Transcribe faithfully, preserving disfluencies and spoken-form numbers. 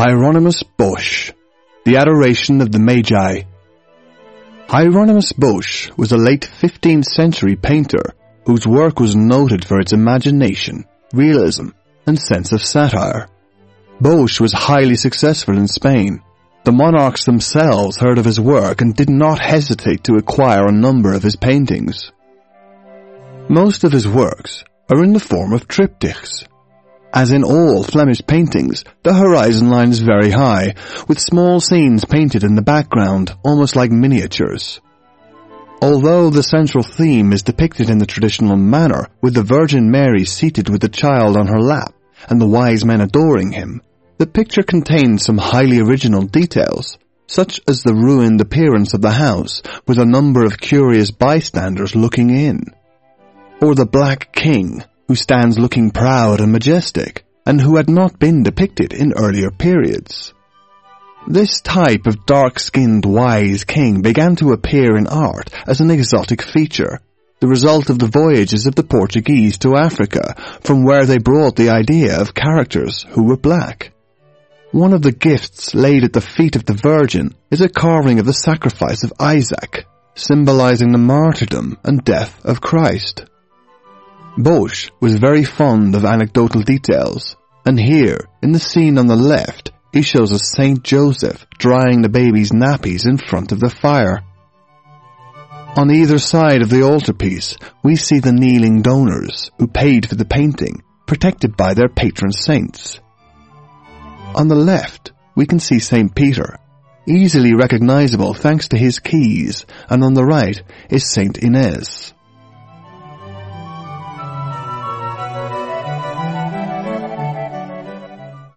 Hieronymus Bosch, The Adoration of the Magi. Hieronymus Bosch was a late fifteenth century painter whose work was noted for its imagination, realism, and sense of satire. Bosch was highly successful in Spain. The monarchs themselves heard of his work and did not hesitate to acquire a number of his paintings. Most of his works are in the form of triptychs. As in all Flemish paintings, the horizon line is very high, with small scenes painted in the background, almost like miniatures. Although the central theme is depicted in the traditional manner, with the Virgin Mary seated with the child on her lap and the wise men adoring him, the picture contains some highly original details, such as the ruined appearance of the house with a number of curious bystanders looking in, or the Black King, who stands looking proud and majestic, and who had not been depicted in earlier periods. This type of dark-skinned wise king began to appear in art as an exotic feature, the result of the voyages of the Portuguese to Africa, from where they brought the idea of characters who were black. One of the gifts laid at the feet of the Virgin is a carving of the sacrifice of Isaac, symbolizing the martyrdom and death of Christ. Bosch was very fond of anecdotal details, and here, in the scene on the left, he shows us Saint Joseph drying the baby's nappies in front of the fire. On either side of the altarpiece, we see the kneeling donors who paid for the painting, protected by their patron saints. On the left, we can see Saint Peter, easily recognizable thanks to his keys, and on the right is Saint Inez.